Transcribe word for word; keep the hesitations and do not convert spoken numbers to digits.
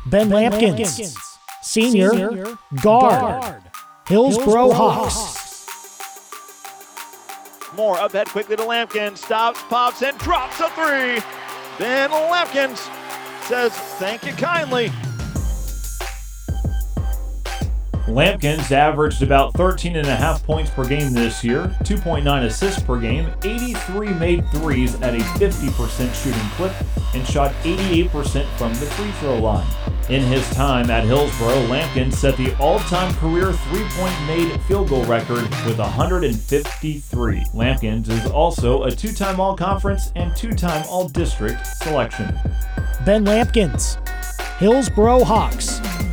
Ben Lampkins, senior, guard, Hillsboro Hawks. Moore up head quickly to Lampkins, stops, pops, and drops a three. Ben Lampkins says, thank you kindly. Lampkins averaged about thirteen and a half points per game this year, two point nine assists per game, eighty-three made threes at a fifty percent shooting clip, and shot eighty-eight percent from the free throw line. In his time at Hillsboro, Lampkins set the all-time career three-point made field goal record with one hundred fifty-three. Lampkins is also a two-time All-Conference and two-time All-District selection. Ben Lampkins, Hillsboro Hawks.